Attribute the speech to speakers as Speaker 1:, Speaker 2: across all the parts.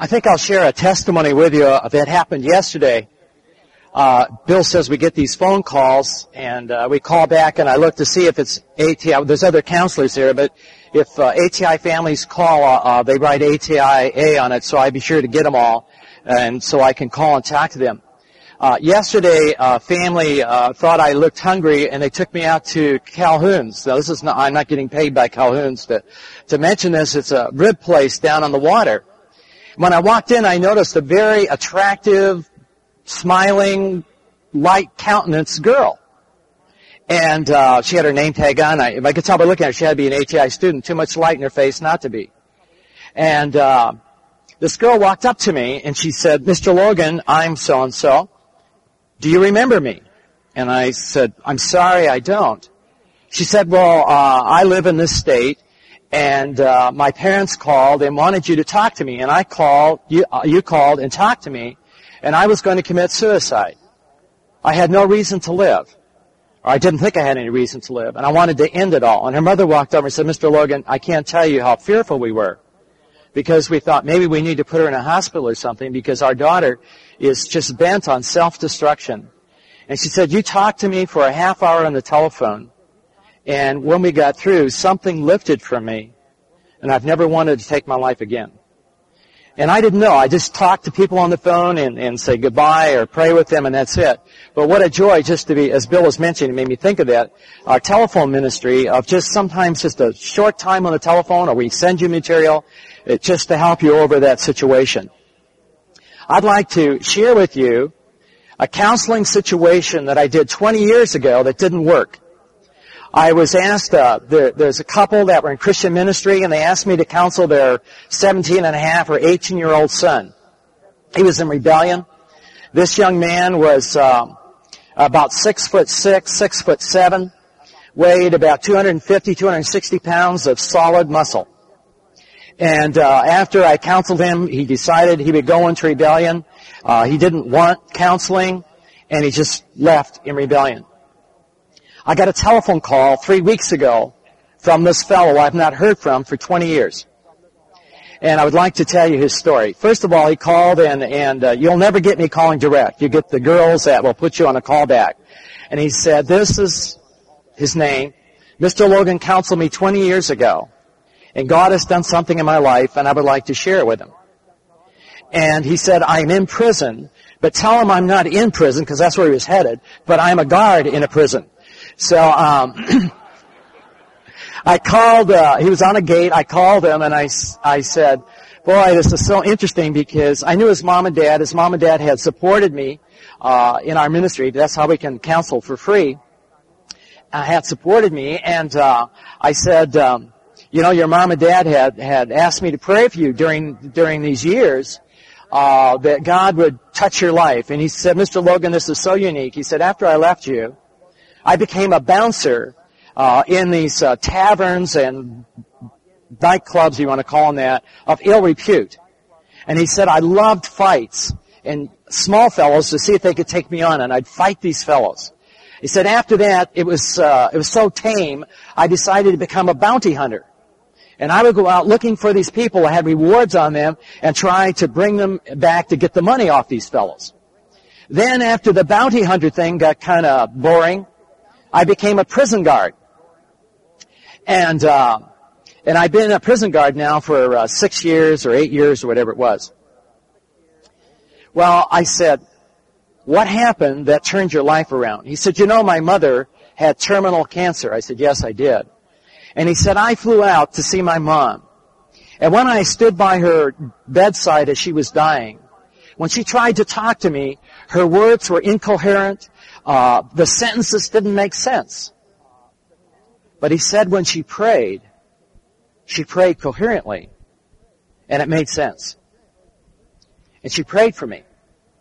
Speaker 1: I think I'll share a testimony with you that happened yesterday. Bill says we get these phone calls, and we call back, and I look to see if it's ATI. There's other counselors here, but if ATI families call, they write ATI-A on it, so I'd be sure to get them all, and so I can call and talk to them. Yesterday, a family thought I looked hungry, and they took me out to Calhoun's. Now, I'm not getting paid by Calhoun's to mention this. It's a rib place down on the water. When I walked in, I noticed a very attractive, smiling, light countenance girl. And she had her name tag on. If I could tell by looking at her, she had to be an ATI student. Too much light in her face not to be. And this girl walked up to me, and she said, "Mr. Logan, I'm so-and-so. Do you remember me?" And I said, "I'm sorry, I don't." She said, "Well, I live in this state, and my parents called and wanted you to talk to me, and I called, you called and talked to me, and I was going to commit suicide. I had no reason to live, or I didn't think I had any reason to live, and I wanted to end it all." And her mother walked over and said, "Mr. Logan, I can't tell you how fearful we were, because we thought maybe we need to put her in a hospital or something, because our daughter is just bent on self-destruction." And she said, "You talked to me for a half hour on the telephone, and when we got through, something lifted from me, and I've never wanted to take my life again." And I didn't know. I just talked to people on the phone and say goodbye or pray with them, and that's it. But what a joy just to be, as Bill was mentioning, it made me think of that, our telephone ministry of just sometimes just a short time on the telephone, or we send you material just to help you over that situation. I'd like to share with you a counseling situation that I did 20 years ago that didn't work. I was asked, there's a couple that were in Christian ministry, and they asked me to counsel their 17-and-a-half or 18-year-old son. He was in rebellion. This young man was about 6'6", 6'7", weighed about 250, 260 pounds of solid muscle. And after I counseled him, he decided he would go into rebellion. He didn't want counseling, and he just left in rebellion. I got a telephone call 3 weeks ago from this fellow I've not heard from for 20 years. And I would like to tell you his story. First of all, he called, and you'll never get me calling direct. You get the girls that will put you on a call back. And he said, "This is his name. Mr. Logan counseled me 20 years ago, and God has done something in my life, and I would like to share it with him." And he said, "I'm in prison, but tell him I'm not in prison," because that's where he was headed, "but I'm a guard in a prison." So I called, he was on a gate, I called him, and I said, "Boy, this is so interesting," because I knew his mom and dad. His mom and dad had supported me in our ministry. That's how we can counsel for free. Had supported me, and I said, your mom and dad had asked me to pray for you during these years, that God would touch your life. And he said, "Mr. Logan, this is so unique." He said, "After I left you, I became a bouncer in these taverns and nightclubs, you want to call them that, of ill repute." And he said, "I loved fights and small fellows to see if they could take me on, and I'd fight these fellows." He said, "After that, it was so tame, I decided to become a bounty hunter. And I would go out looking for these people. I had rewards on them and try to bring them back to get the money off these fellows. Then after the bounty hunter thing got kind of boring, I became a prison guard. And I've been a prison guard now for 6 years or 8 years or whatever it was." Well, I said, "What happened that turned your life around?" He said, "My mother had terminal cancer." I said, "Yes, I did." And he said, "I flew out to see my mom. And when I stood by her bedside as she was dying, when she tried to talk to me, her words were incoherent. The sentences didn't make sense. But he said when she prayed coherently, and it made sense. And she prayed for me."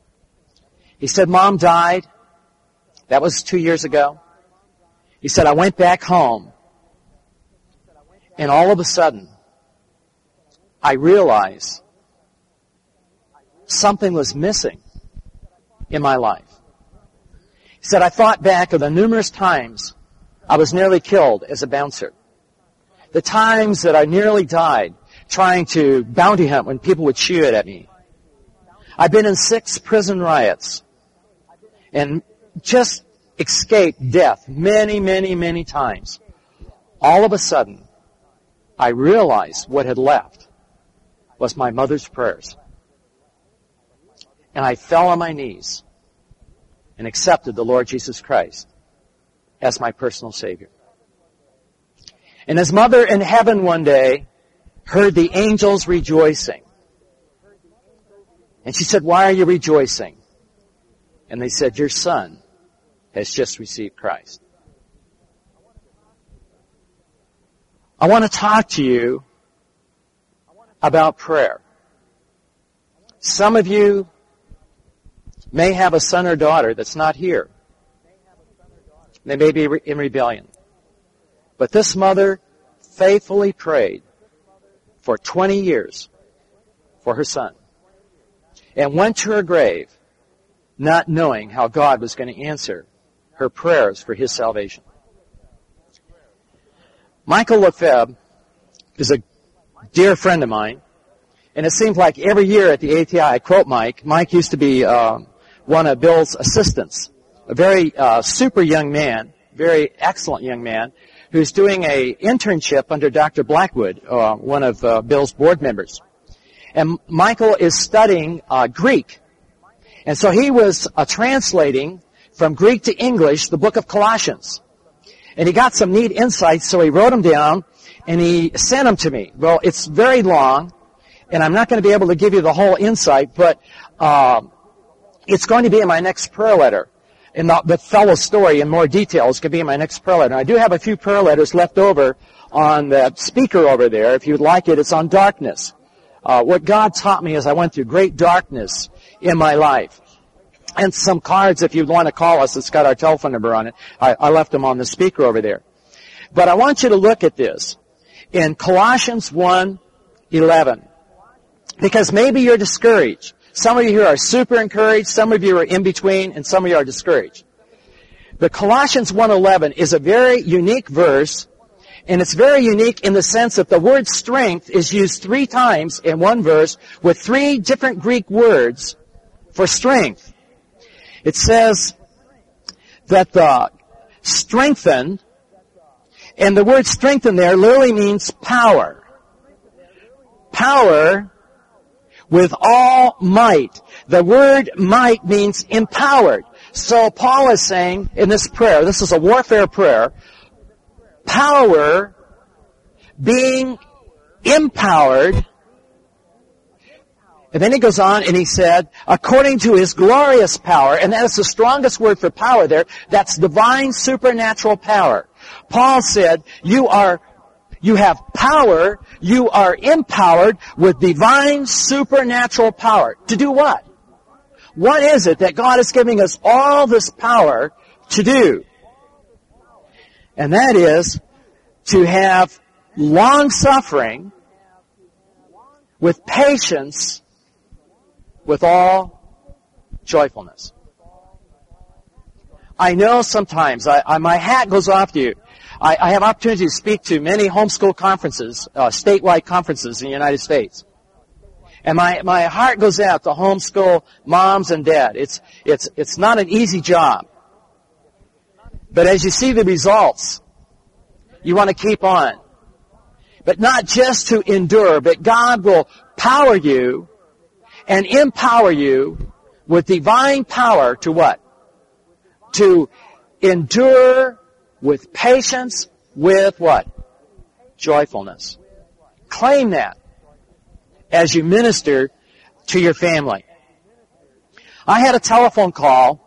Speaker 1: He said, "Mom died. That was 2 years ago." He said, "I went back home, and all of a sudden, I realized something was missing in my life." He said, "I thought back of the numerous times I was nearly killed as a bouncer. The times that I nearly died trying to bounty hunt when people would shoot at me. I've been in 6 prison riots and just escaped death many, many, many times. All of a sudden, I realized what had left was my mother's prayers. And I fell on my knees and accepted the Lord Jesus Christ as my personal Savior. And his mother in heaven one day heard the angels rejoicing. And she said, "Why are you rejoicing?" And they said, "Your son has just received Christ." I want to talk to you about prayer. Some of you may have a son or daughter that's not here. They may be in rebellion. But this mother faithfully prayed for 20 years for her son and went to her grave not knowing how God was going to answer her prayers for his salvation. Michael Lefebvre is a dear friend of mine, and it seems like every year at the ATI, I quote Mike. Mike used to be one of Bill's assistants, a very super young man, very excellent young man, who's doing a internship under Dr. Blackwood, one of Bill's board members. And Michael is studying Greek. And so he was translating from Greek to English the book of Colossians. And he got some neat insights, so he wrote them down, and he sent them to me. Well, it's very long, and I'm not going to be able to give you the whole insight, but it's going to be in my next prayer letter. And the fellow story in more detail is going to be in my next prayer letter. And I do have a few prayer letters left over on that speaker over there. If you'd like it, it's on darkness. What God taught me as I went through great darkness in my life. And some cards, if you want to call us, it's got our telephone number on it. I left them on the speaker over there. But I want you to look at this in Colossians 1:11. Because maybe you're discouraged. Some of you here are super encouraged, some of you are in between, and some of you are discouraged. But Colossians 1:11 is a very unique verse, and it's very unique in the sense that the word strength is used 3 times in one verse with 3 different Greek words for strength. It says that the strengthen, and the word strengthen there literally means power. Power with all might. The word might means empowered. So Paul is saying in this prayer, this is a warfare prayer, power, being empowered. And then he goes on and he said, according to his glorious power, and that is the strongest word for power there, that's divine supernatural power. Paul said, you have power, you are empowered with divine supernatural power. To do what? What is it that God is giving us all this power to do? And that is to have long-suffering with patience with all joyfulness. I know sometimes, my hat goes off to you. I have opportunity to speak to many homeschool conferences, statewide conferences in the United States. And my heart goes out to homeschool moms and dad. It's not an easy job. But as you see the results, you want to keep on. But not just to endure, but God will power you and empower you with divine power to what? To endure with patience, with what? Joyfulness. Claim that as you minister to your family. I had a telephone call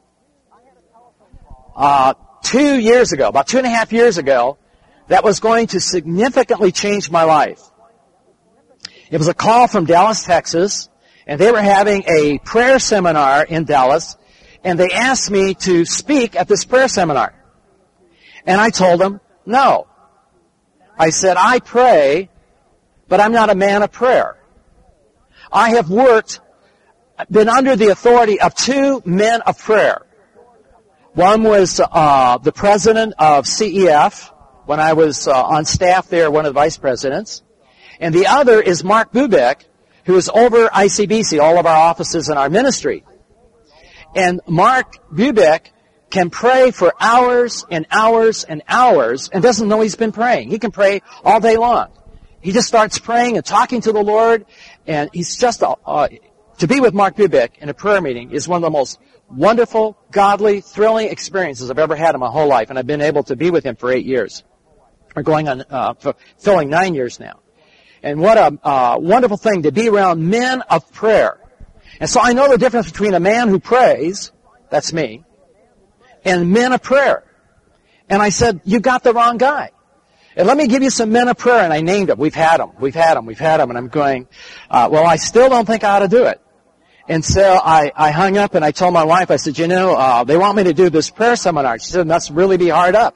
Speaker 1: 2 years ago, about 2.5 years ago, that was going to significantly change my life. It was a call from Dallas, Texas, and they were having a prayer seminar in Dallas, and they asked me to speak at this prayer seminar. And I told them, no. I said, I pray, but I'm not a man of prayer. I have been under the authority of 2 men of prayer. One was the president of CEF, when I was on staff there, one of the vice presidents. And the other is Mark Bubeck, who is over ICBC, all of our offices and our ministry. And Mark Bubeck can pray for hours and hours and hours and doesn't know he's been praying. He can pray all day long. He just starts praying and talking to the Lord, and he's just, to be with Mark Bubeck in a prayer meeting is one of the most wonderful, godly, thrilling experiences I've ever had in my whole life, and I've been able to be with him for 8 years. We're going on, filling 9 years now. And what a wonderful thing to be around men of prayer. And so I know the difference between a man who prays, that's me, and men of prayer. And I said, you got the wrong guy. And let me give you some men of prayer. And I named them. We've had them. And I'm going, well, I still don't think I ought to do it. And so I hung up and I told my wife, I said, they want me to do this prayer seminar. She said, must really be hard up.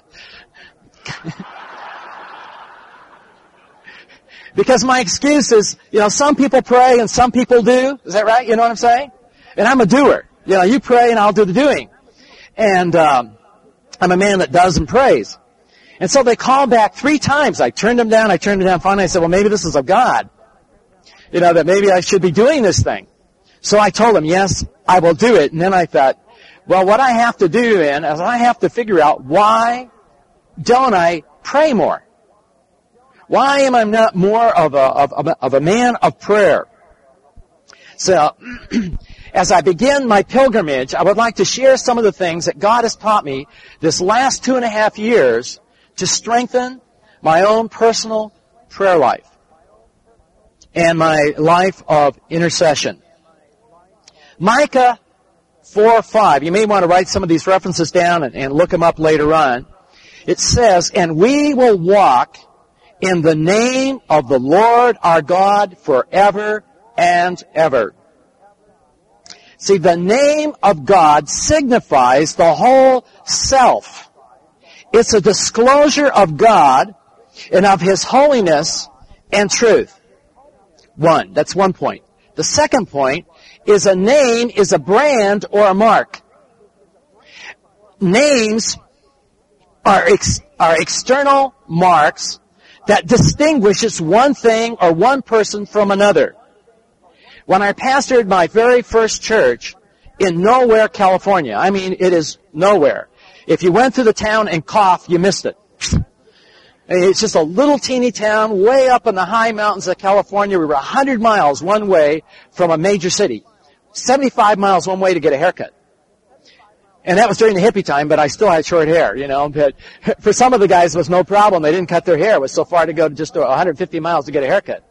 Speaker 1: Because my excuse is, some people pray and some people do. Is that right? You know what I'm saying? And I'm a doer. You pray and I'll do the doing. And I'm a man that does and prays. And so they called back 3 times. I turned them down. Finally, I said, well, maybe this is of God. That maybe I should be doing this thing. So I told them, yes, I will do it. And then I thought, well, what I have to do then is I have to figure out why don't I pray more? Why am I not more of a man of prayer? So, as I begin my pilgrimage, I would like to share some of the things that God has taught me this last 2.5 years to strengthen my own personal prayer life and my life of intercession. Micah 4:5. You may want to write some of these references down and look them up later on. It says, and we will walk in the name of the Lord our God forever and ever. See, the name of God signifies the whole self. It's a disclosure of God and of His holiness and truth. That's one point. The second point is a name is a brand or a mark. Names are external marks that distinguishes one thing or one person from another. When I pastored my very first church in Nowhere, California, it is nowhere. If you went to the town and coughed, you missed it. It's just a little teeny town way up in the high mountains of California. We were 100 miles one way from a major city. 75 miles one way to get a haircut. And that was during the hippie time, but I still had short hair, But for some of the guys, it was no problem. They didn't cut their hair. It was so far to go to just 150 miles to get a haircut.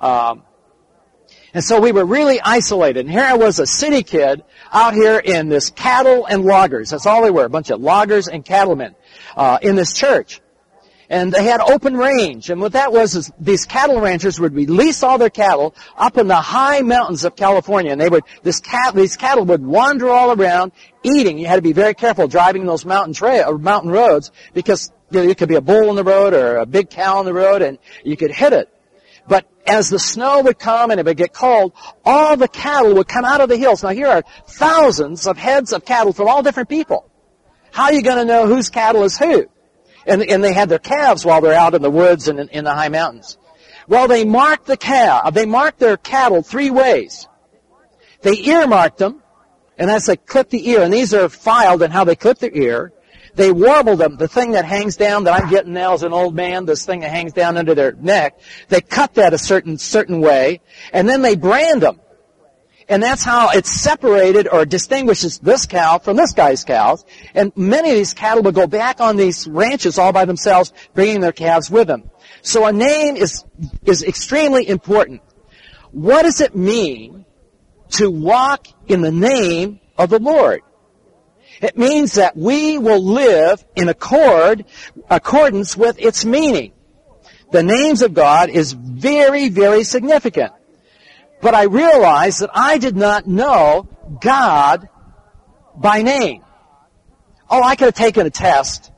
Speaker 1: And so we were really isolated. And here I was, a city kid, out here in this cattle and loggers. That's all they were, a bunch of loggers and cattlemen in this church. And they had open range. And what that was is these cattle ranchers would release all their cattle up in the high mountains of California. And these cattle would wander all around eating. You had to be very careful driving those mountain roads because it could be a bull in the road or a big cow on the road and you could hit it. But as the snow would come and it would get cold, all the cattle would come out of the hills. Now here are thousands of heads of cattle from all different people. How are you going to know whose cattle is who? And they had their calves while they're out in the woods and in the high mountains. Well, they marked their cattle 3 ways. They earmarked them, and that's like clip the ear, and these are filed in how they clip the ear. They warbled them, the thing that hangs down that I'm getting now as an old man, this thing that hangs down under their neck. They cut that a certain way, and then they brand them. And that's how it separated or distinguishes this cow from this guy's cows. And many of these cattle would go back on these ranches all by themselves, bringing their calves with them. So a name is extremely important. What does it mean to walk in the name of the Lord? It means that we will live in accordance with its meaning. The names of God is very, very significant. But I realized that I did not know God by name. Oh, I could have taken a test,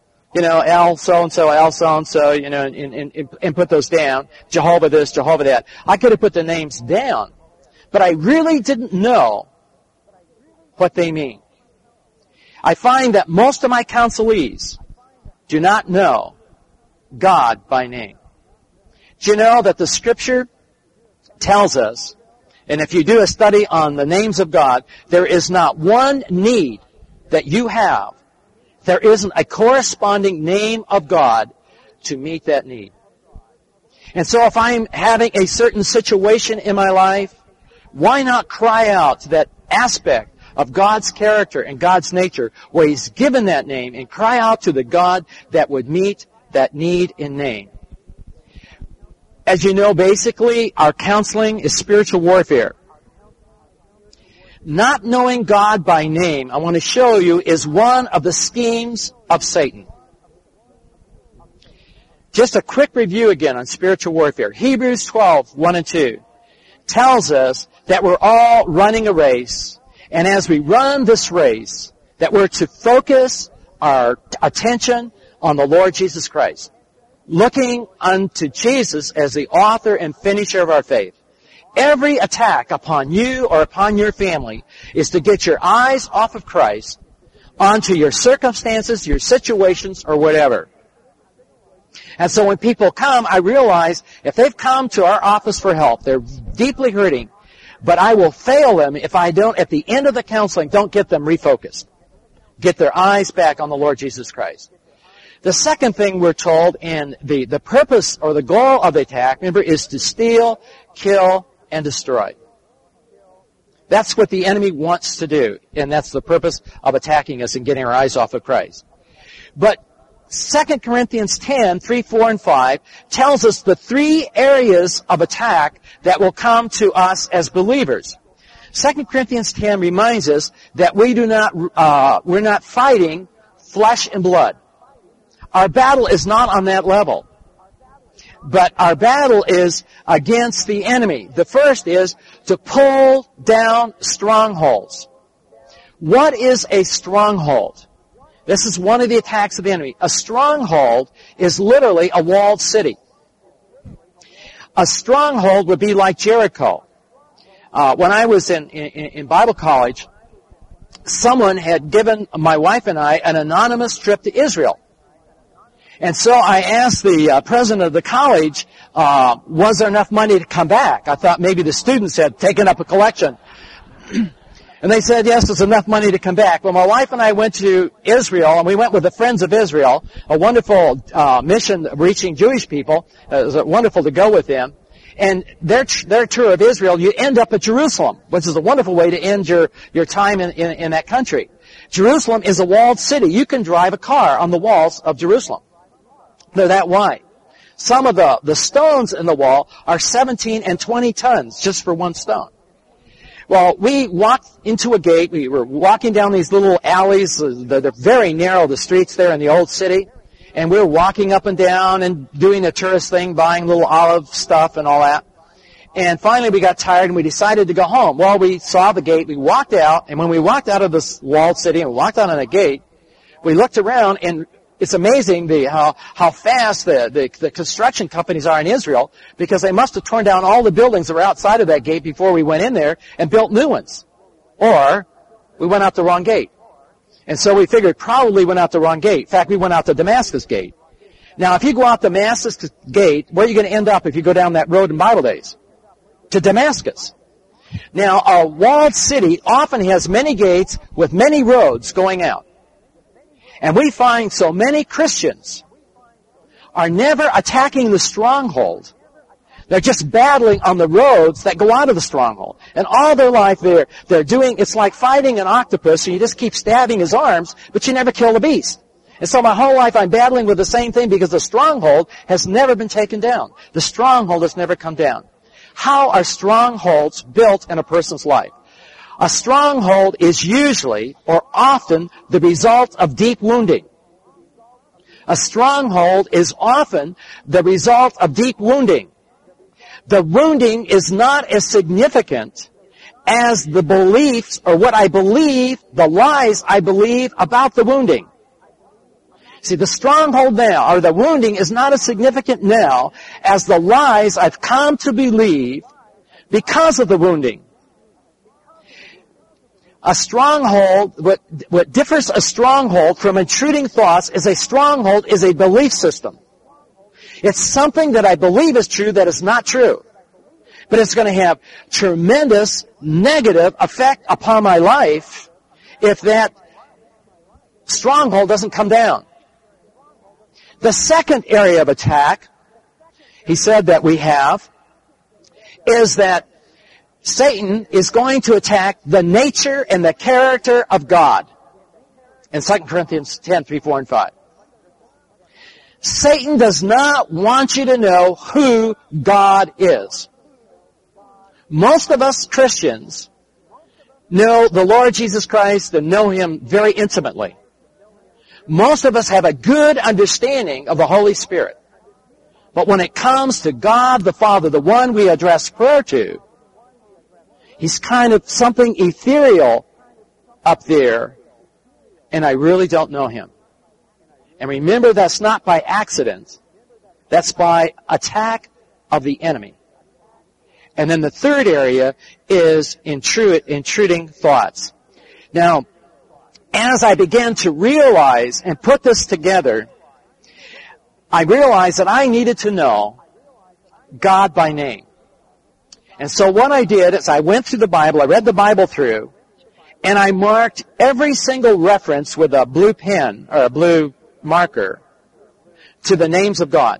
Speaker 1: L so-and-so, L so-and-so, and put those down. Jehovah this, Jehovah that. I could have put the names down. But I really didn't know what they mean. I find that most of my counselees do not know God by name. Do you know that the Scripture tells us And if you do a study on the names of God, there is not one need that you have. There isn't a corresponding name of God to meet that need. And so if I'm having a certain situation in my life, why not cry out to that aspect of God's character and God's nature where He's given that name, and cry out to the God that would meet that need in name. As you know, basically, our counseling is spiritual warfare. Not knowing God by name, I want to show you, is one of the schemes of Satan. Just a quick review again on spiritual warfare. Hebrews 12, 1 and 2 tells us that we're all running a race, and as we run this race, that we're to focus our attention on the Lord Jesus Christ, looking unto Jesus as the author and finisher of our faith. Every attack upon you or upon your family is to get your eyes off of Christ onto your circumstances, your situations, or whatever. And so when people come, I realize if they've come to our office for help, they're deeply hurting, but I will fail them if I don't, at the end of the counseling, don't get them refocused. Get their eyes back on the Lord Jesus Christ. The second thing we're told, and the purpose or the goal of the attack, remember, is to steal, kill, and destroy. That's what the enemy wants to do, and that's the purpose of attacking us and getting our eyes off of Christ. But 2 Corinthians 10, 3, 4, and 5 tells us the three areas of attack that will come to us as believers. 2 Corinthians 10 reminds us that we're not fighting flesh and blood. Our battle is not on that level. But our battle is against the enemy. The first is to pull down strongholds. What is a stronghold? This is one of the attacks of the enemy. A stronghold is literally a walled city. A stronghold would be like Jericho. When I was in Bible college, someone had given my wife and I an anonymous trip to Israel. And so I asked the president of the college, was there enough money to come back? I thought maybe the students had taken up a collection. And they said, yes, there's enough money to come back. Well, my wife and I went to Israel, and we went with the Friends of Israel, a wonderful mission reaching Jewish people. It was wonderful to go with them. And their tour of Israel, you end up at Jerusalem, which is a wonderful way to end your time in that country. Jerusalem is a walled city. You can drive a car on the walls of Jerusalem. They're that wide. Some of the stones in the wall are 17 and 20 tons just for one stone. Well, we walked into a gate. We were walking down these little alleys. They're very narrow, the streets there in the old city. And we were walking up and down and doing a tourist thing, buying little olive stuff and all that. And finally we got tired and we decided to go home. Well, we saw the gate. We walked out. And when we walked out of this walled city and we walked out on a gate, we looked around, and it's amazing how fast the construction companies are in Israel, because they must have torn down all the buildings that were outside of that gate before we went in there and built new ones. Or we went out the wrong gate. And so we figured probably went out the wrong gate. In fact, we went out the Damascus gate. Now, if you go out the Damascus gate, where are you going to end up if you go down that road in Bible days? To Damascus. Now, a walled city often has many gates with many roads going out. And we find so many Christians are never attacking the stronghold. They're just battling on the roads that go out of the stronghold. And all their life they're doing, it's like fighting an octopus, and you just keep stabbing his arms, but you never kill the beast. And so my whole life I'm battling with the same thing, because the stronghold has never been taken down. The stronghold has never come down. How are strongholds built in a person's life? A stronghold is usually or often the result of deep wounding. A stronghold is often the result of deep wounding. The wounding is not as significant as the beliefs or what I believe, the lies I believe about the wounding. See, the stronghold now, or the wounding, is not as significant now as the lies I've come to believe because of the wounding. A stronghold, what differs a stronghold from intruding thoughts is a stronghold is a belief system. It's something that I believe is true that is not true. But it's going to have tremendous negative effect upon my life if that stronghold doesn't come down. The second area of attack, he said that we have, is that Satan is going to attack the nature and the character of God. In 2 Corinthians 10, 3, 4, and 5. Satan does not want you to know who God is. Most of us Christians know the Lord Jesus Christ and know Him very intimately. Most of us have a good understanding of the Holy Spirit. But when it comes to God the Father, the one we address prayer to, He's kind of something ethereal up there, and I really don't know Him. And remember, that's not by accident. That's by attack of the enemy. And then the third area is intruding thoughts. Now, as I began to realize and put this together, I realized that I needed to know God by name. And so what I did is I went through the Bible, I read the Bible through, and I marked every single reference with a blue pen or a blue marker to the names of God.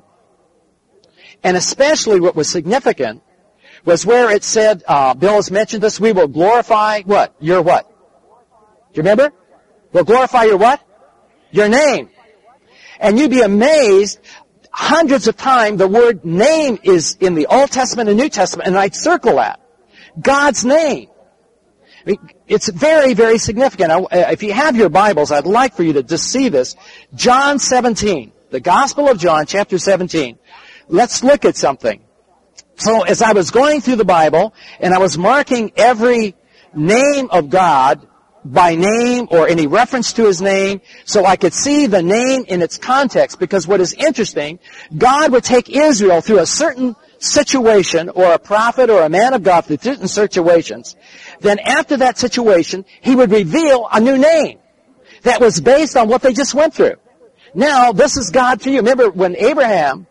Speaker 1: And especially what was significant was where it said, Bill has mentioned this, we will glorify what? Your what? Do you remember? We'll glorify your what? Your name. And you'd be amazed, hundreds of times the word name is in the Old Testament and New Testament, and I'd circle that. God's name. I mean, it's very, very significant. If you have your Bibles, I'd like for you to just see this. John 17, the Gospel of John, chapter 17. Let's look at something. So as I was going through the Bible, and I was marking every name of God by name or any reference to His name, so I could see the name in its context, because what is interesting, God would take Israel through a certain situation, or a prophet or a man of God through certain situations. Then after that situation, He would reveal a new name that was based on what they just went through. Now, this is God to you. Remember when Abraham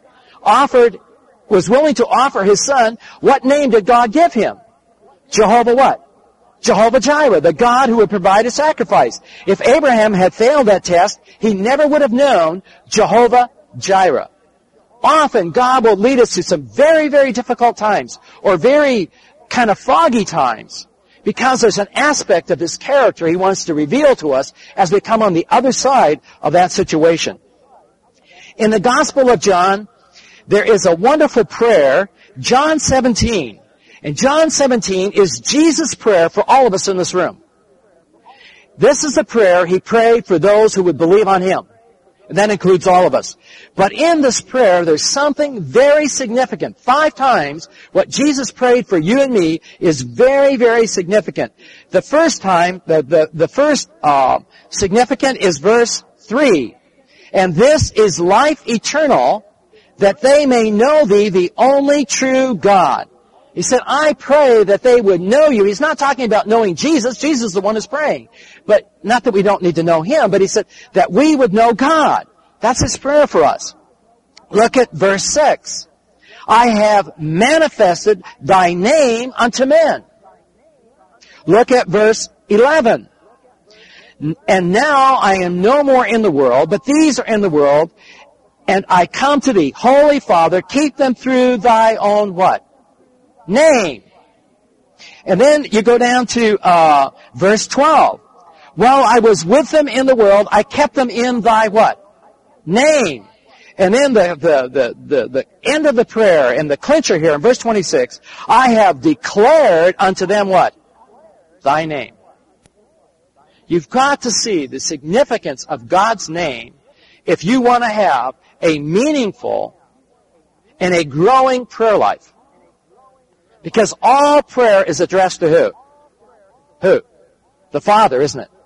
Speaker 1: was willing to offer his son, what name did God give him? Jehovah what? Jehovah Jireh, the God who would provide a sacrifice. If Abraham had failed that test, he never would have known Jehovah Jireh. Often God will lead us to some very, very difficult times, or very kind of foggy times, because there's an aspect of His character He wants to reveal to us as we come on the other side of that situation. In the Gospel of John, there is a wonderful prayer, John 17. And John 17 is Jesus' prayer for all of us in this room. This is the prayer He prayed for those who would believe on Him. And that includes all of us. But in this prayer, there's something very significant. 5 times what Jesus prayed for you and me is very, very significant. The first time, the first significant is verse 3. And this is life eternal, that they may know Thee, the only true God. He said, I pray that they would know You. He's not talking about knowing Jesus. Jesus is the one who's praying. But not that we don't need to know Him, but He said that we would know God. That's His prayer for us. Look at verse 6. I have manifested Thy name unto men. Look at verse 11. And now I am no more in the world, but these are in the world, and I come to Thee. Holy Father, keep them through Thy own what? Name. And then you go down to verse 12. While I was with them in the world, I kept them in Thy what? Name. And then the end of the prayer and the clincher here in verse 26, I have declared unto them what? Thy name. You've got to see the significance of God's name if you want to have a meaningful and a growing prayer life. Because all prayer is addressed to who? Who? The Father, isn't it?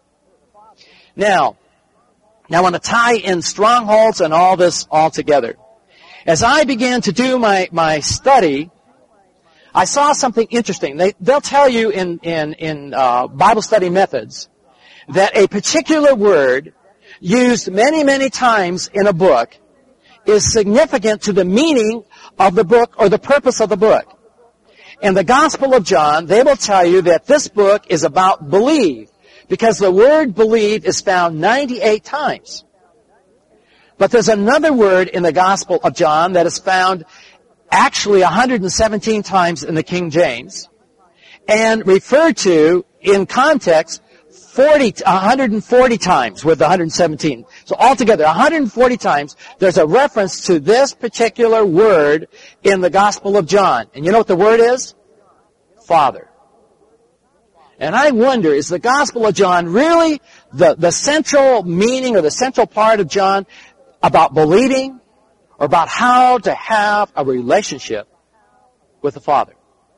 Speaker 1: Now I want to tie in strongholds and all this all together. As I began to do my study, I saw something interesting. They'll tell you in Bible study methods that a particular word used many, many times in a book is significant to the meaning of the book or the purpose of the book. In the Gospel of John, they will tell you that this book is about believe, because the word believe is found 98 times. But there's another word in the Gospel of John that is found actually 117 times in the King James, and referred to in context 140 times with the 117. So altogether, 140 times, there's a reference to this particular word in the Gospel of John. And you know what the word is? Father. And I wonder, is the Gospel of John really the central meaning or the central part of John about believing or about how to have a relationship with the Father?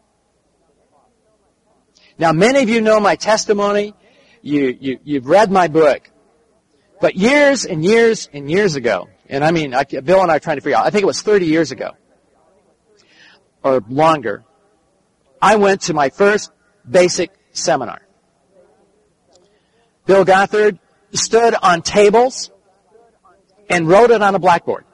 Speaker 1: Now, many of you know my testimony. You've read my book. But years and years and years ago, and I mean, Bill and I are trying to figure out, I think it was 30 years ago, or longer, I went to my first basic seminar. Bill Gothard stood on tables and wrote it on a blackboard.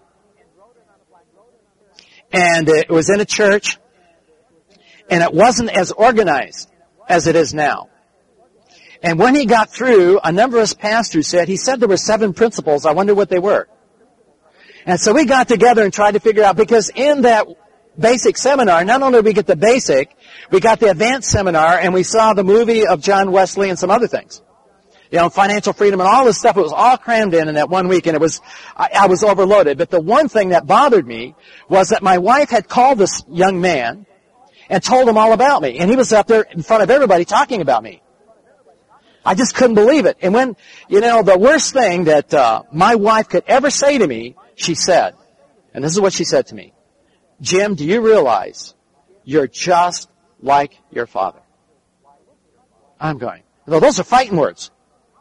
Speaker 1: And it was in a church, and it wasn't as organized as it is now. And when he got through, a number of us pastors said, he said there were 7 principles. I wonder what they were. And so we got together and tried to figure out, because in that basic seminar, not only did we get the basic, we got the advanced seminar, and we saw the movie of John Wesley and some other things. You know, financial freedom and all this stuff. It was all crammed in that one week, and I was overloaded. But the one thing that bothered me was that my wife had called this young man and told him all about me. And he was up there in front of everybody talking about me. I just couldn't believe it. And when, the worst thing that my wife could ever say to me, she said, and this is what she said to me, Jim, do you realize you're just like your father? I'm going, those are fighting words.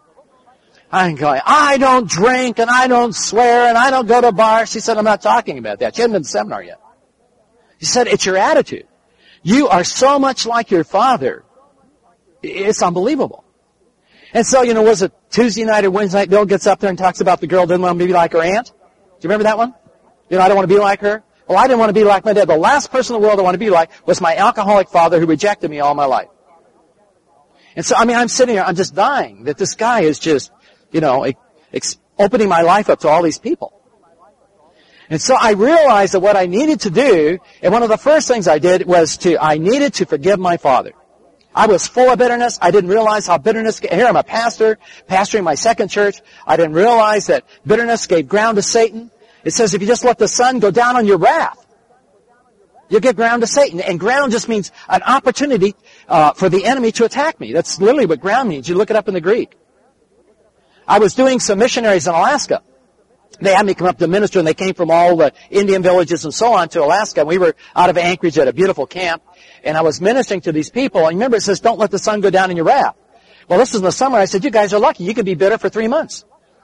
Speaker 1: I'm going, I don't drink and I don't swear and I don't go to bars. She said, I'm not talking about that. She hadn't been to the seminar yet. She said, it's your attitude. You are so much like your father. It's unbelievable. And so, was it Tuesday night or Wednesday night, Bill gets up there and talks about the girl didn't want to be like her aunt? Do you remember that one? I don't want to be like her. Well, I didn't want to be like my dad. The last person in the world I want to be like was my alcoholic father who rejected me all my life. And so, I'm sitting here, I'm just dying that this guy is just, opening my life up to all these people. And so I realized that what I needed to do, and one of the first things I did was I needed to forgive my father. I was full of bitterness. I didn't realize how bitterness, here I'm a pastor, pastoring my second church. I didn't realize that bitterness gave ground to Satan. It says if you just let the sun go down on your wrath, you'll get ground to Satan. And ground just means an opportunity for the enemy to attack me. That's literally what ground means. You look it up in the Greek. I was doing some missionaries in Alaska. They had me come up to minister, and they came from all the Indian villages and so on to Alaska. And we were out of Anchorage at a beautiful camp, and I was ministering to these people. And remember, it says, don't let the sun go down in your wrath. Well, this was in the summer. I said, you guys are lucky. You can be bitter for 3 months.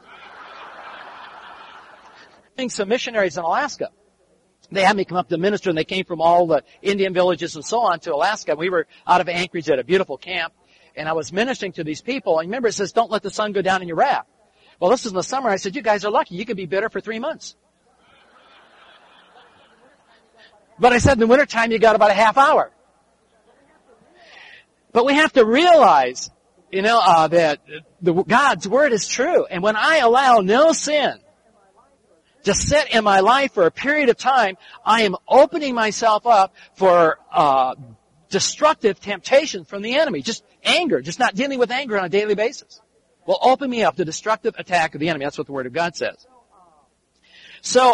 Speaker 1: Some missionaries in Alaska. They had me come up to minister, and they came from all the Indian villages and so on to Alaska. We were out of Anchorage at a beautiful camp, and I was ministering to these people. And remember, it says, don't let the sun go down in your wrath. Well, this was in the summer. I said, you guys are lucky. You can be bitter for 3 months. But I said, in the wintertime, you got about a half hour. But we have to realize, that God's Word is true. And when I allow no sin to sit in my life for a period of time, I am opening myself up for destructive temptation from the enemy. Just anger, just not dealing with anger on a daily basis will open me up to destructive attack of the enemy. That's what the Word of God says. So,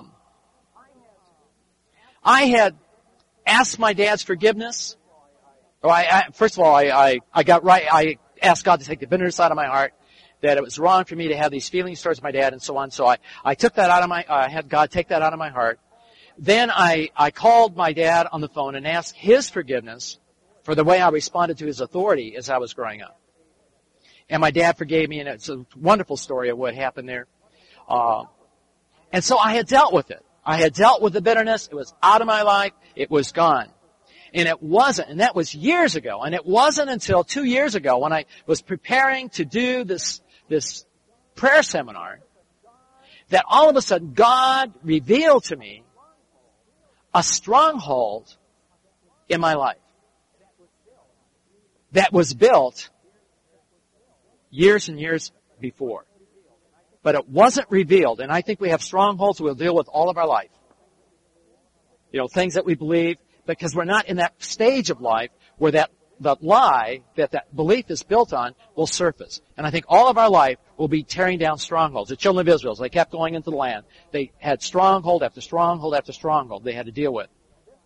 Speaker 1: I had asked my dad's forgiveness. First of all, I got right. I asked God to take the bitterness out of my heart, that it was wrong for me to have these feelings towards my dad and so on. So I took that out of I had God take that out of my heart. Then I called my dad on the phone and asked his forgiveness for the way I responded to his authority as I was growing up. And my dad forgave me, and it's a wonderful story of what happened there. And so I had dealt with it. I had dealt with the bitterness. It was out of my life. It was gone. And it wasn't, and that was years ago, and it wasn't until 2 years ago when I was preparing to do this prayer seminar that all of a sudden God revealed to me a stronghold in my life that was built years and years before. But it wasn't revealed, and I think we have strongholds we'll deal with all of our life. You know, things that we believe, because we're not in that stage of life where that lie that belief is built on will surface. And I think all of our life will be tearing down strongholds. The children of Israel, as they kept going into the land, they had stronghold after stronghold after stronghold they had to deal with.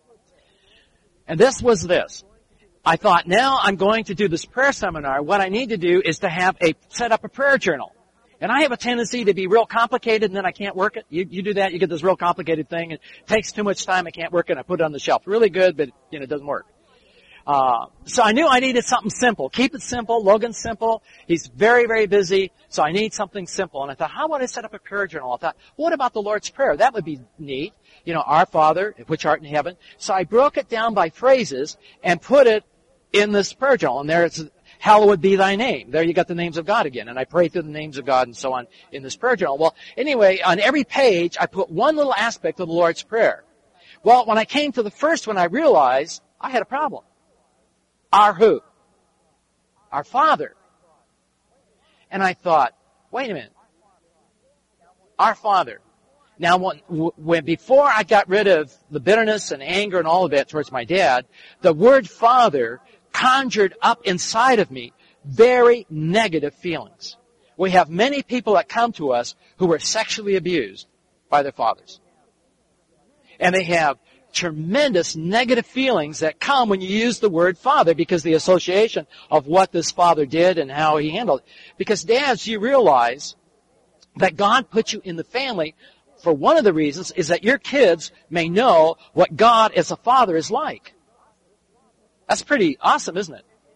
Speaker 1: And this was this. I thought, now I'm going to do this prayer seminar. What I need to do is to set up a prayer journal. And I have a tendency to be real complicated and then I can't work it. You do that, you get this real complicated thing. It takes too much time, I can't work it, I put it on the shelf. Really good, but it doesn't work. So I knew I needed something simple. Keep it simple. Logan's simple. He's very, very busy. So I need something simple. And I thought, how would I set up a prayer journal? I thought, what about the Lord's Prayer? That would be neat. Our Father, which art in heaven. So I broke it down by phrases and put it in this prayer journal. And there it's, hallowed be thy name. There you got the names of God again. And I pray through the names of God and so on in this prayer journal. Well, anyway, on every page, I put one little aspect of the Lord's Prayer. Well, when I came to the first one, I realized I had a problem. Our who? Our Father. And I thought, wait a minute. Our Father. Now, before I got rid of the bitterness and anger and all of that towards my dad, the word Father conjured up inside of me very negative feelings. We have many people that come to us who were sexually abused by their fathers. And they have tremendous negative feelings that come when you use the word Father because the association of what this father did and how he handled it. Because dads, you realize that God put you in the family for one of the reasons is that your kids may know what God as a father is like. That's pretty awesome, isn't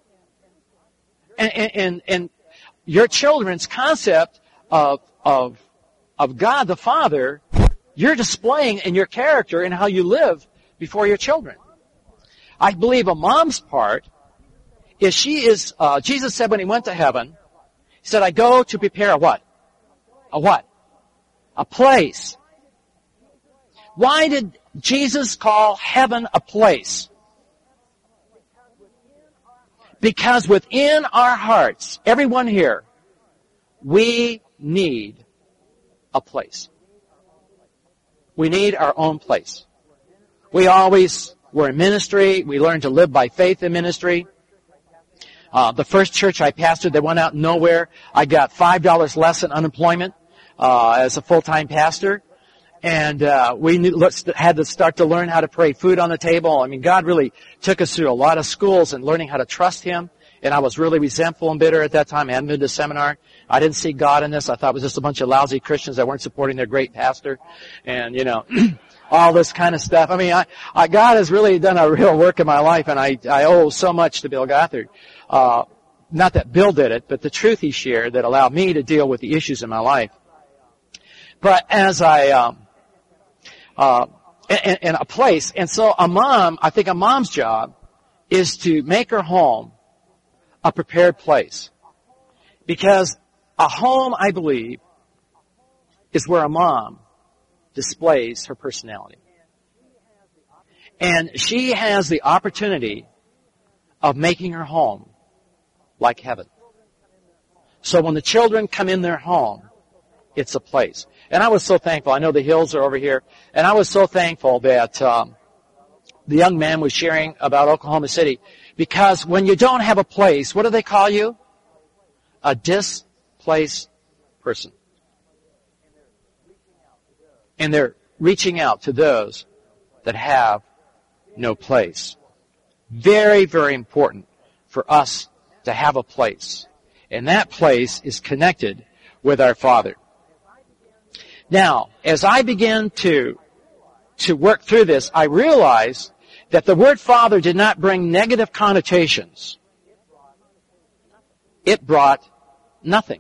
Speaker 1: it? And your children's concept of God the Father, you're displaying in your character and how you live before your children. I believe a mom's part is Jesus said when he went to heaven, he said, I go to prepare a what? A what? A place. Why did Jesus call heaven a place? Because within our hearts, everyone here, we need a place. We need our own place. We always were in ministry. We learned to live by faith in ministry. The first church I pastored, they went out nowhere. I got $5 less in unemployment as a full-time pastor. And we had to start to learn how to pray food on the table. I mean, God really took us through a lot of schools and learning how to trust Him. And I was really resentful and bitter at that time. I hadn't been to seminar. I didn't see God in this. I thought it was just a bunch of lousy Christians that weren't supporting their great pastor. And, all this kind of stuff. I mean, God has really done a real work in my life, and I owe so much to Bill Gothard. Not that Bill did it, but the truth he shared that allowed me to deal with the issues in my life. But as in a place, and so I think a mom's job is to make her home a prepared place. Because a home, I believe, is where a mom displays her personality. And she has the opportunity of making her home like heaven. So when the children come in their home, it's a place. And I was so thankful. I know the Hills are over here. And I was so thankful that the young man was sharing about Oklahoma City. Because when you don't have a place, what do they call you? A displaced person. And they're reaching out to those that have no place. Very, very important for us to have a place. And that place is connected with our Father. Now, as I began to work through this, I realized that the word Father did not bring negative connotations. It brought nothing.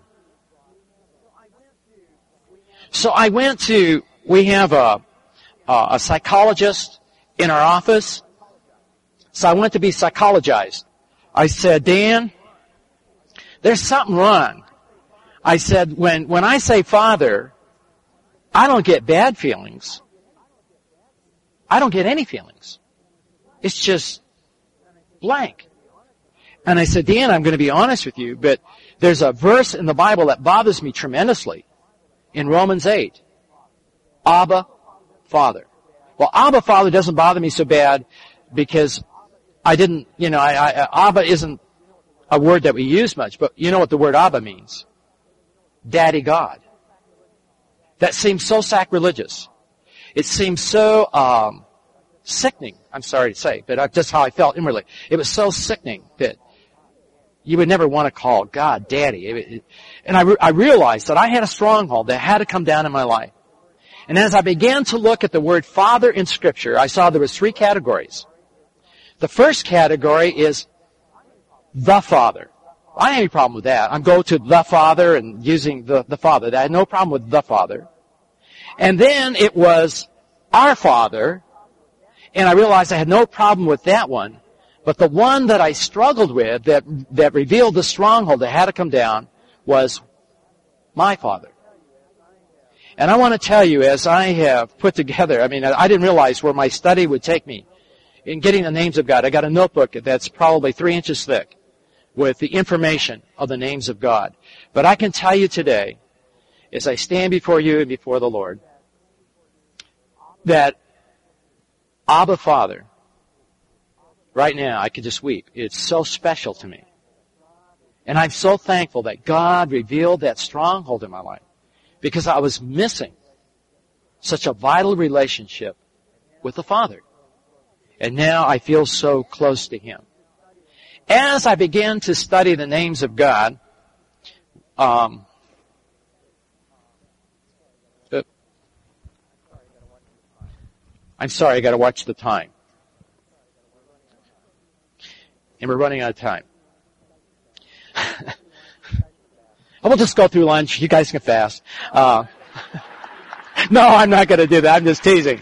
Speaker 1: So I went to, we have a psychologist in our office. So I went to be psychologized. I said, Dan, there's something wrong. I said, when I say Father, I don't get bad feelings. I don't get any feelings. It's just blank. And I said, Dan, I'm going to be honest with you, but there's a verse in the Bible that bothers me tremendously. In Romans 8. Abba, Father. Well, Abba, Father doesn't bother me so bad because I didn't, Abba isn't a word that we use much, but you know what the word Abba means? Daddy God. That seems so sacrilegious. It seems so sickening, I'm sorry to say, but just how I felt inwardly. It was so sickening that you would never want to call God Daddy. And I realized that I had a stronghold that had to come down in my life. And as I began to look at the word Father in Scripture, I saw there was 3 categories. The first category is the Father. I don't have any problem with that. I'm going to the Father and using the Father. I had no problem with the Father. And then it was our Father, and I realized I had no problem with that one. But the one that I struggled with, that revealed the stronghold that had to come down, was my Father. And I want to tell you, as I have put together, I didn't realize where my study would take me in getting the names of God. I got a notebook that's probably 3 inches thick with the information of the names of God. But I can tell you today, as I stand before you and before the Lord, that Abba Father, right now, I could just weep. It's so special to me. And I'm so thankful that God revealed that stronghold in my life because I was missing such a vital relationship with the Father. And now I feel so close to Him. As I began to study the names of God, I'm sorry, I got to watch the time. And we're running out of time. We'll just go through lunch. You guys can fast. No, I'm not going to do that. I'm just teasing.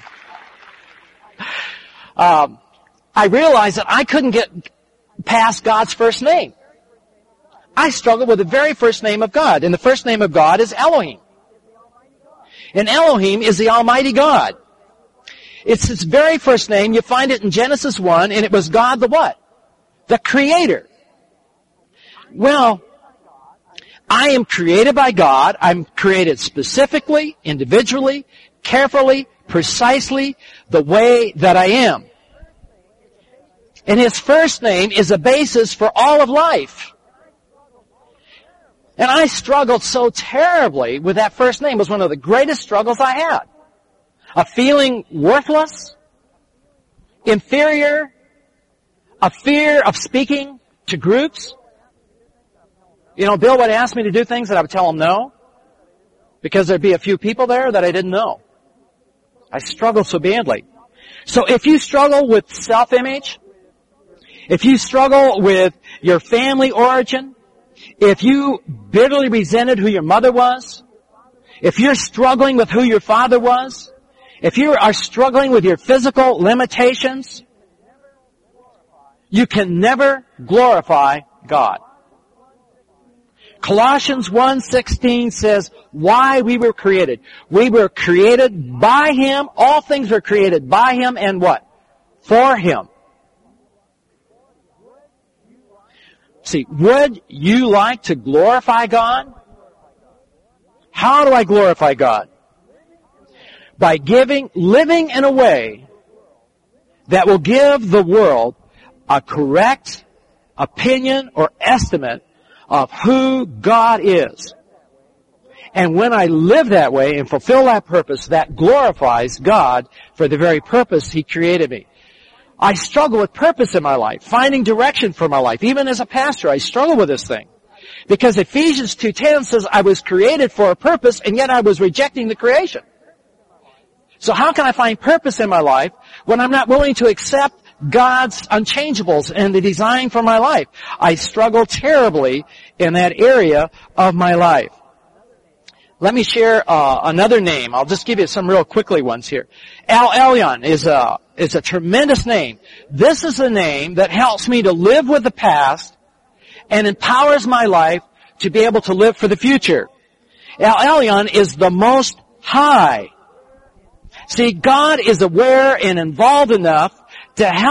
Speaker 1: I realized that I couldn't get past God's first name. I struggled with the very first name of God. And the first name of God is Elohim. And Elohim is the Almighty God. It's His very first name. You find it in Genesis 1, and it was God the what? The Creator. Well, I am created by God. I'm created specifically, individually, carefully, precisely, the way that I am. And His first name is a basis for all of life. And I struggled so terribly with that first name. It was one of the greatest struggles I had. A feeling worthless, inferior, a fear of speaking to groups. Bill would ask me to do things that I would tell him no, because there'd be a few people there that I didn't know. I struggled so badly. So if you struggle with self-image, if you struggle with your family origin, if you bitterly resented who your mother was, if you're struggling with who your father was, if you are struggling with your physical limitations, you can never glorify God. Colossians 1:16 says why we were created. We were created by Him. All things were created by Him and what? For Him. See, would you like to glorify God? How do I glorify God? By living in a way that will give the world a correct opinion or estimate of who God is. And when I live that way and fulfill that purpose, that glorifies God for the very purpose He created me. I struggle with purpose in my life, finding direction for my life. Even as a pastor, I struggle with this thing. Because Ephesians 2:10 says I was created for a purpose, and yet I was rejecting the creation. So how can I find purpose in my life when I'm not willing to accept God's unchangeables and the design for my life? I struggle terribly in that area of my life. Let me share another name. I'll just give you some real quickly ones here. El Elyon is a tremendous name. This is a name that helps me to live with the past and empowers my life to be able to live for the future. El Elyon is the Most High. See, God is aware and involved enough to help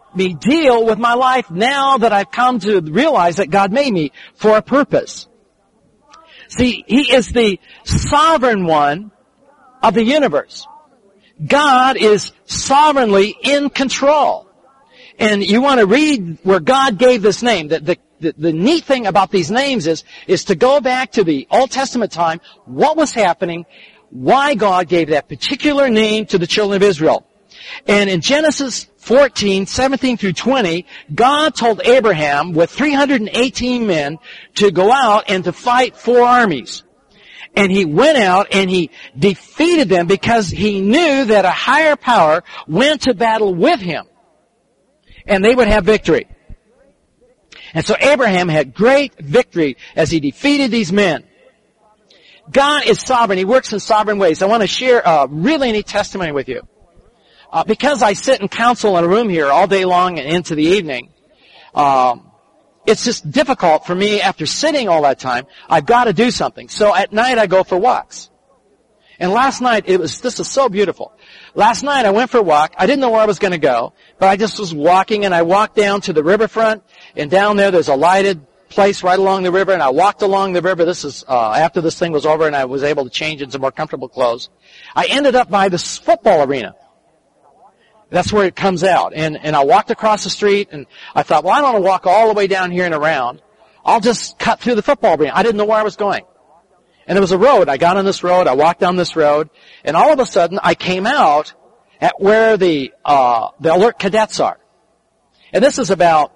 Speaker 1: me deal with my life now that I've come to realize that God made me for a purpose. See, He is the sovereign one of the universe. God is sovereignly in control. And you want to read where God gave this name. The neat thing about these names is to go back to the Old Testament time, what was happening, why God gave that particular name to the children of Israel. And in Genesis 14, 17 through 20, God told Abraham with 318 men to go out and to fight 4 armies. And he went out and he defeated them because he knew that a higher power went to battle with him. And they would have victory. And so Abraham had great victory as he defeated these men. God is sovereign. He works in sovereign ways. I want to share a really neat testimony with you. Because I sit and counsel in a room here all day long and into the evening, it's just difficult for me after sitting all that time. I've got to do something. So at night I go for walks. And last night this is so beautiful. Last night I went for a walk. I didn't know where I was going to go, but I just was walking and I walked down to the riverfront, and down there's a lighted place right along the river, and I walked along the river. This is after this thing was over and I was able to change into more comfortable clothes. I ended up by this football arena. That's where it comes out. And I walked across the street, and I thought, well, I don't want to walk all the way down here and around. I'll just cut through the football arena. I didn't know where I was going. And there was a road. I got on this road. I walked down this road. And all of a sudden, I came out at where the alert cadets are. And this is about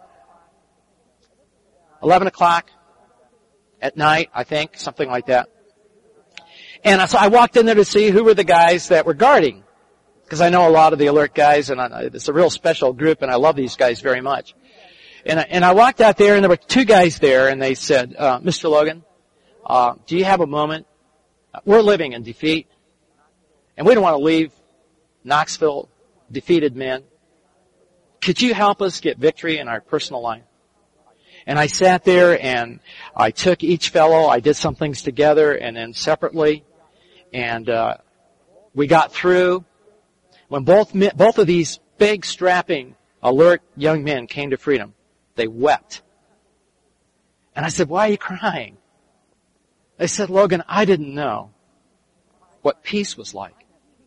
Speaker 1: 11 o'clock at night, I think, something like that. And so I walked in there to see who were the guys that were guarding. Because I know a lot of the alert guys, and it's a real special group, and I love these guys very much. And I walked out there, and there were 2 guys there, and they said, Mr. Logan, do you have a moment? We're living in defeat, and we don't want to leave Knoxville defeated men. Could you help us get victory in our personal life? And I sat there, and I took each fellow, I did some things together, and then separately, and we got through. When both of these big, strapping, alert young men came to freedom, they wept. And I said, why are you crying? They said, Logan, I didn't know what peace was like.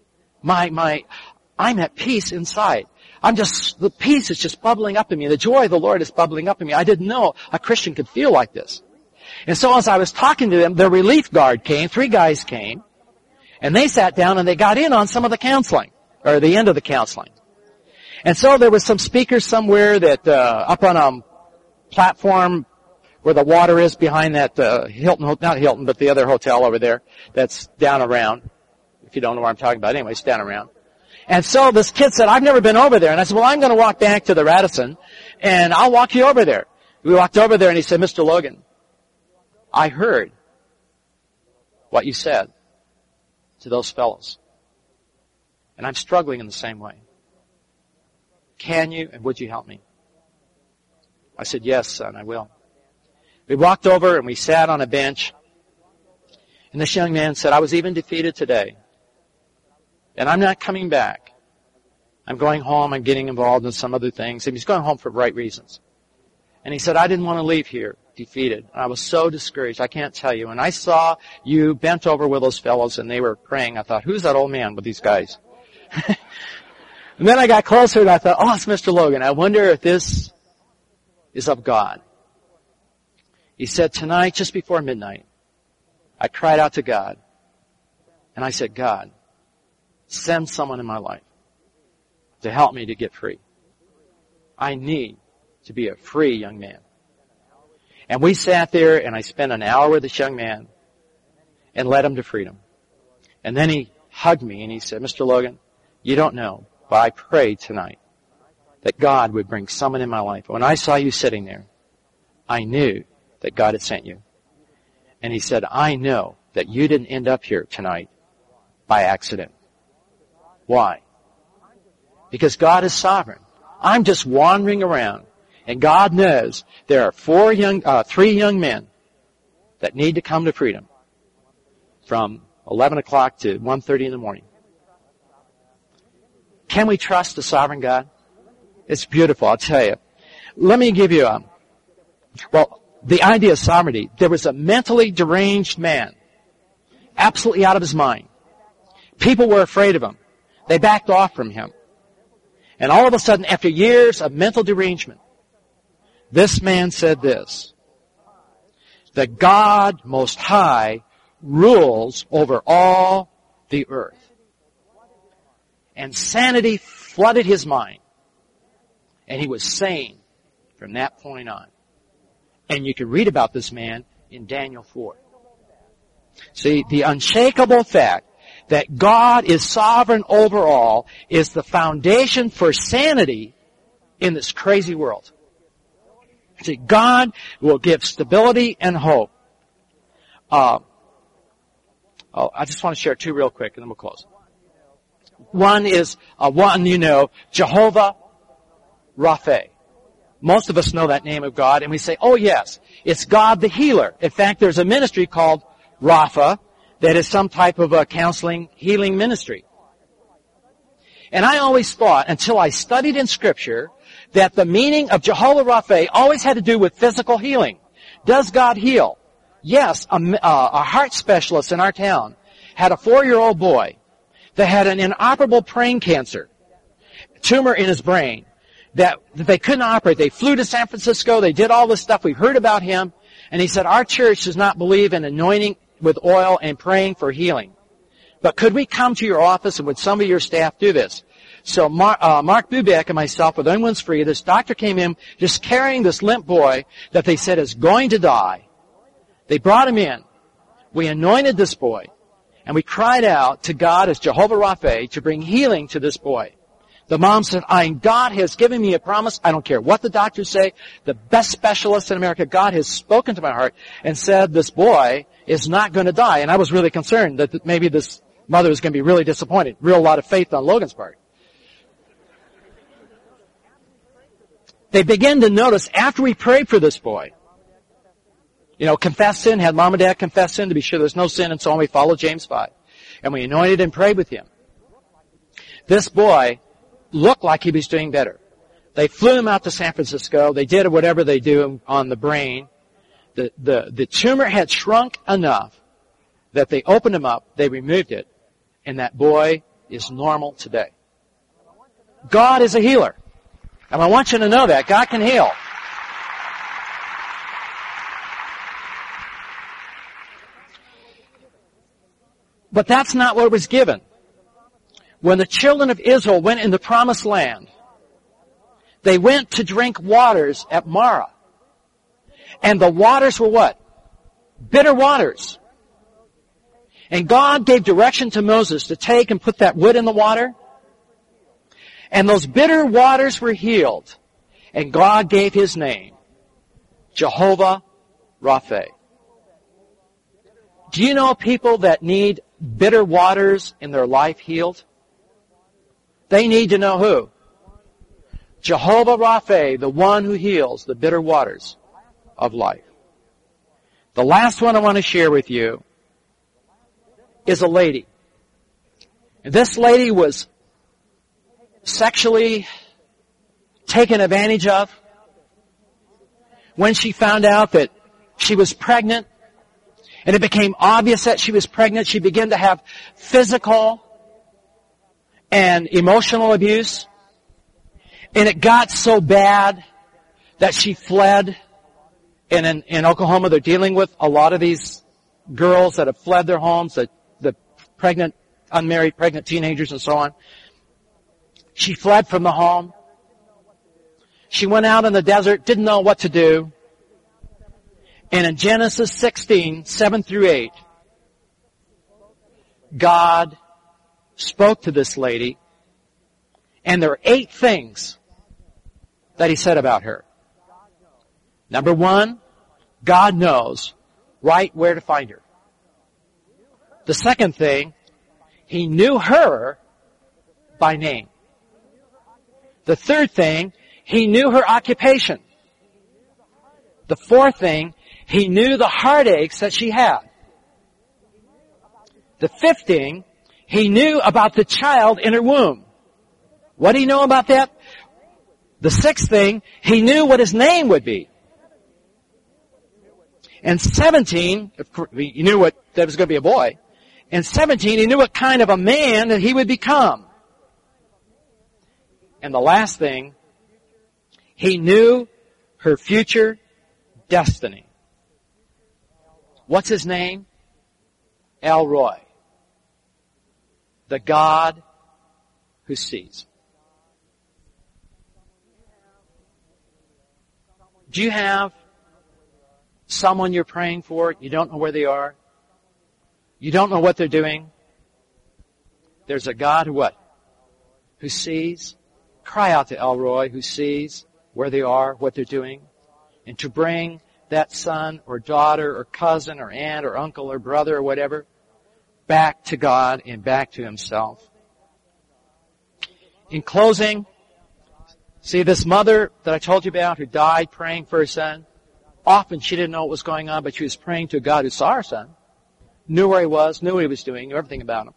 Speaker 1: I'm at peace inside. The peace is just bubbling up in me. The joy of the Lord is bubbling up in me. I didn't know a Christian could feel like this. And so as I was talking to them, the relief guard came, 3 guys came, and they sat down and they got in on some of the counseling. Or the end of the counseling. And so there was some speakers somewhere that, up on a platform where the water is behind that, Hilton, not Hilton, but the other hotel over there that's down around. If you don't know where I'm talking about, anyway, it's down around. And so this kid said, I've never been over there. And I said, well, I'm going to walk back to the Radisson and I'll walk you over there. We walked over there and he said, Mr. Logan, I heard what you said to those fellows. And I'm struggling in the same way. Can you and would you help me? I said, yes, son, I will. We walked over and we sat on a bench. And this young man said, I was even defeated today. And I'm not coming back. I'm going home. I'm getting involved in some other things. And he's going home for right reasons. And he said, I didn't want to leave here defeated. And I was so discouraged. I can't tell you. And I saw you bent over with those fellows and they were praying. I thought, who's that old man with these guys? And then I got closer and I thought, oh, it's Mr. Logan. I wonder if this is of God. He said, tonight, just before midnight, I cried out to God. And I said, God, send someone in my life to help me to get free. I need to be a free young man. And we sat there and I spent an hour with this young man and led him to freedom. And then he hugged me and he said, Mr. Logan, you don't know, but I prayed tonight that God would bring someone in my life. When I saw you sitting there, I knew that God had sent you. And he said, I know that you didn't end up here tonight by accident. Why? Because God is sovereign. I'm just wandering around, and God knows there are 3 young men that need to come to freedom from 11 o'clock to 1:30 in the morning. Can we trust the sovereign God? It's beautiful, I'll tell you. Let me give you the idea of sovereignty. There was a mentally deranged man, absolutely out of his mind. People were afraid of him. They backed off from him. And all of a sudden, after years of mental derangement, this man said this: that God Most High rules over all the earth. And sanity flooded his mind. And he was sane from that point on. And you can read about this man in Daniel 4. See, the unshakable fact that God is sovereign over all is the foundation for sanity in this crazy world. See, God will give stability and hope. I just want to share two real quick and then we'll close. One is, Jehovah Rapha. Most of us know that name of God and we say, oh yes, it's God the healer. In fact, there's a ministry called Rapha that is some type of a counseling, healing ministry. And I always thought, until I studied in Scripture, that the meaning of Jehovah Rapha always had to do with physical healing. Does God heal? Yes, a heart specialist in our town had a 4-year-old boy that had an inoperable brain cancer, tumor in his brain, that they couldn't operate. They flew to San Francisco. They did all this stuff. We've heard about him. And he said, our church does not believe in anointing with oil and praying for healing. But could we come to your office and would some of your staff do this? So Mark Bubeck and myself, with Anyone's Free, this doctor came in just carrying this limp boy that they said is going to die. They brought him in. We anointed this boy. And we cried out to God as Jehovah Rapha to bring healing to this boy. The mom said, God has given me a promise. I don't care what the doctors say. The best specialist in America, God has spoken to my heart and said this boy is not going to die. And I was really concerned that maybe this mother was going to be really disappointed. Real lot of faith on Logan's part. They began to notice after we prayed for this boy, confess sin, had mom and dad confess sin to be sure there's no sin, and so on. We followed James 5. And we anointed and prayed with him. This boy looked like he was doing better. They flew him out to San Francisco. They did whatever they do on the brain. The tumor had shrunk enough that they opened him up, they removed it, and that boy is normal today. God is a healer. And I want you to know that. God can heal. But that's not what was given. When the children of Israel went in the promised land, they went to drink waters at Marah. And the waters were what? Bitter waters. And God gave direction to Moses to take and put that wood in the water. And those bitter waters were healed. And God gave His name, Jehovah Rapha. Do you know people that need bitter waters in their life healed? They need to know who? Jehovah Rapha, the one who heals the bitter waters of life. The last one I want to share with you is a lady. And this lady was sexually taken advantage of. When she found out that she was pregnant, and it became obvious that she was pregnant, she began to have physical and emotional abuse. And it got so bad that she fled. And in Oklahoma, they're dealing with a lot of these girls that have fled their homes, the pregnant, unmarried pregnant teenagers and so on. She fled from the home. She went out in the desert, didn't know what to do. And in Genesis 16, 7 through 8, God spoke to this lady, and there are 8 things that He said about her. Number 1, God knows right where to find her. The second thing, He knew her by name. The third thing, He knew her occupation. The fourth thing, He knew the heartaches that she had. The fifth thing, He knew about the child in her womb. What do you know about that? The sixth thing, he knew what his name would be. And 17, of course, he knew that was going to be a boy. And 17, he knew what kind of a man that he would become. And the last thing, he knew her future destiny. What's his name? El Roi. The God who sees. Do you have someone you're praying for? You don't know where they are. You don't know what they're doing. There's a God who what? Who sees. Cry out to El Roi, who sees where they are, what they're doing. And to bring that son or daughter or cousin or aunt or uncle or brother or whatever back to God and back to himself. In closing, see this mother that I told you about who died praying for her son. Often she didn't know what was going on, but she was praying to God who saw her son, knew where he was, knew what he was doing, knew everything about him.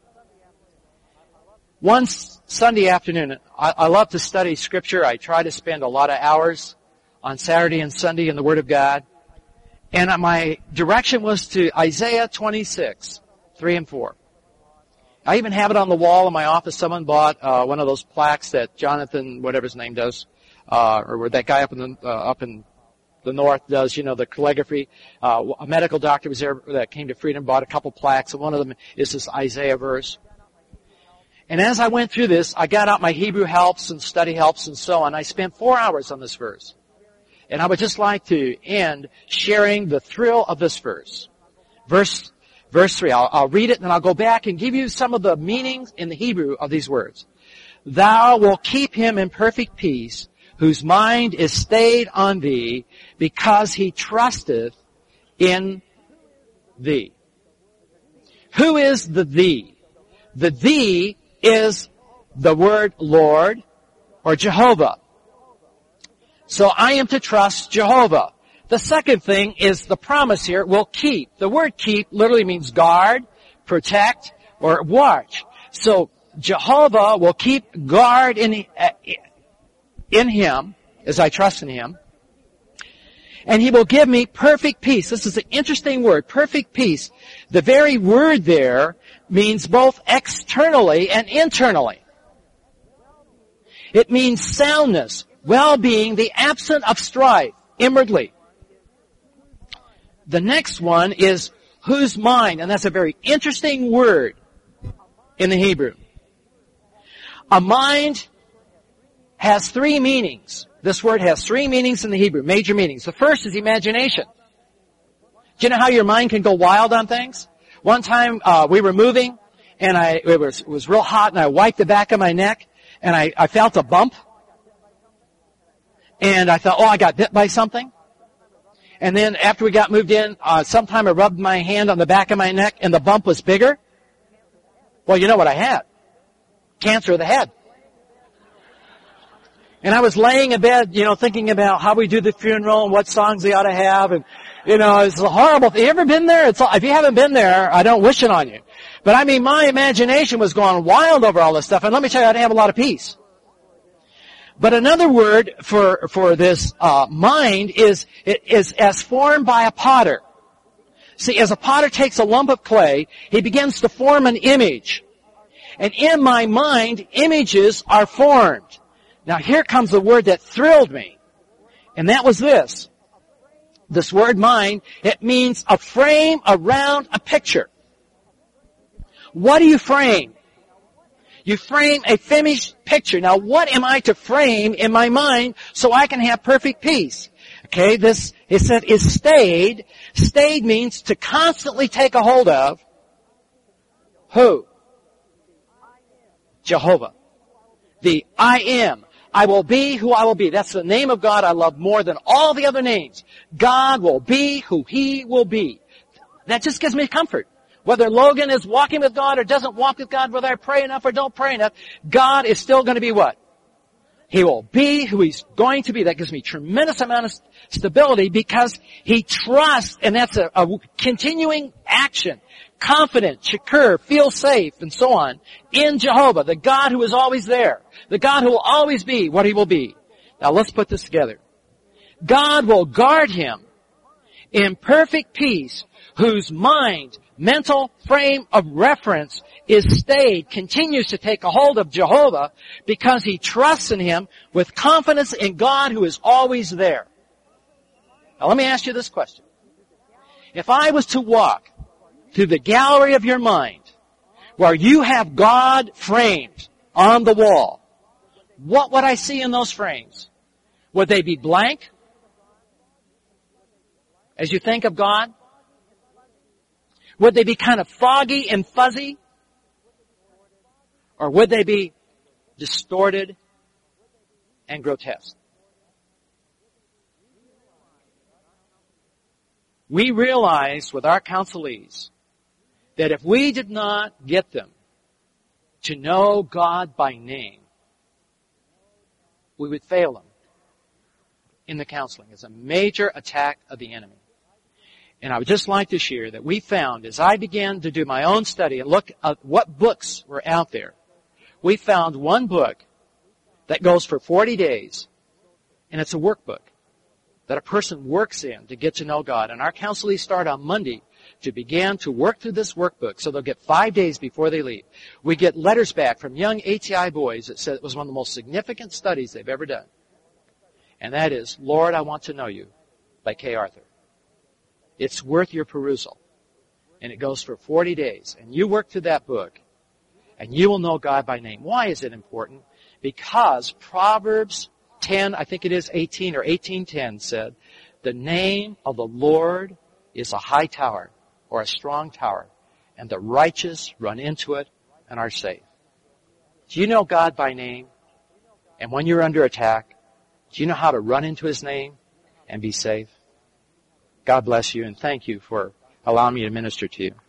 Speaker 1: One Sunday afternoon, I love to study Scripture. I try to spend a lot of hours on Saturday and Sunday in the Word of God. And my direction was to Isaiah 26, 3 and 4. I even have it on the wall in my office. Someone bought one of those plaques that Jonathan, whatever his name does, or that guy up in the north does, the calligraphy. A medical doctor was there that came to Freedom, bought a couple plaques, and one of them is this Isaiah verse. And as I went through this, I got out my Hebrew helps and study helps and so on. I spent 4 hours on this verse. And I would just like to end sharing the thrill of this verse. Verse 3. I'll read it and then I'll go back and give you some of the meanings in the Hebrew of these words. Thou wilt keep him in perfect peace, whose mind is stayed on thee, because he trusteth in thee. Who is the thee? The thee is the word Lord or Jehovah. So I am to trust Jehovah. The second thing is the promise here, will keep. The word keep literally means guard, protect, or watch. So Jehovah will keep guard in him, as I trust in him. And he will give me perfect peace. This is an interesting word, perfect peace. The very word there means both externally and internally. It means soundness, well-being, the absence of strife, inwardly. The next one is whose mind, and that's a very interesting word in the Hebrew. A mind has 3 meanings. This word has 3 meanings in the Hebrew, major meanings. The first is imagination. Do you know how your mind can go wild on things? One time we were moving, and it was real hot, and I wiped the back of my neck, and I felt a bump. And I thought, I got bit by something. And then after we got moved in, sometime I rubbed my hand on the back of my neck, and the bump was bigger. Well, you know what I had? Cancer of the head. And I was laying in bed, thinking about how we do the funeral and what songs we ought to have. And, it's a horrible thing. You ever been there? If you haven't been there, I don't wish it on you. But my imagination was going wild over all this stuff. And let me tell you, I didn't have a lot of peace. But another word for this mind is as formed by a potter. See, as a potter takes a lump of clay, he begins to form an image. And in my mind, images are formed. Now here comes the word that thrilled me. And that was this. This word mind, it means a frame around a picture. What do you frame? You frame a finished picture. Now what am I to frame in my mind so I can have perfect peace? Okay, this, it said, is stayed. Stayed means to constantly take a hold of. Who? Jehovah. The I am. I will be who I will be. That's the name of God I love more than all the other names. God will be who He will be. That just gives me comfort. Whether Logan is walking with God or doesn't walk with God, whether I pray enough or don't pray enough, God is still going to be what? He will be who He's going to be. That gives me tremendous amount of stability because He trusts, and that's a continuing action. Confident, secure, feel safe, and so on, in Jehovah, the God who is always there, the God who will always be what He will be. Now let's put this together. God will guard him in perfect peace, whose mind, mental frame of reference is stayed, continues to take a hold of Jehovah because he trusts in him with confidence in God who is always there. Now let me ask you this question. If I was to walk through the gallery of your mind where you have God framed on the wall, what would I see in those frames? Would they be blank? As you think of God? Would they be kind of foggy and fuzzy? Or would they be distorted and grotesque? We realized with our counselees that if we did not get them to know God by name, we would fail them in the counseling. It's a major attack of the enemy. And I would just like to share that we found, as I began to do my own study and look at what books were out there, we found one book that goes for 40 days, and it's a workbook that a person works in to get to know God. And our counselees start on Monday to begin to work through this workbook, so they'll get 5 days before they leave. We get letters back from young ATI boys that said it was one of the most significant studies they've ever done. And that is, Lord, I Want to Know You by Kay Arthur. It's worth your perusal. And it goes for 40 days. And you work through that book, and you will know God by name. Why is it important? Because Proverbs 10, I think it is 18 or 18:10 said, the name of the Lord is a high tower or a strong tower, and the righteous run into it and are safe. Do you know God by name? And when you're under attack, do you know how to run into his name and be safe? God bless you, and thank you for allowing me to minister to you.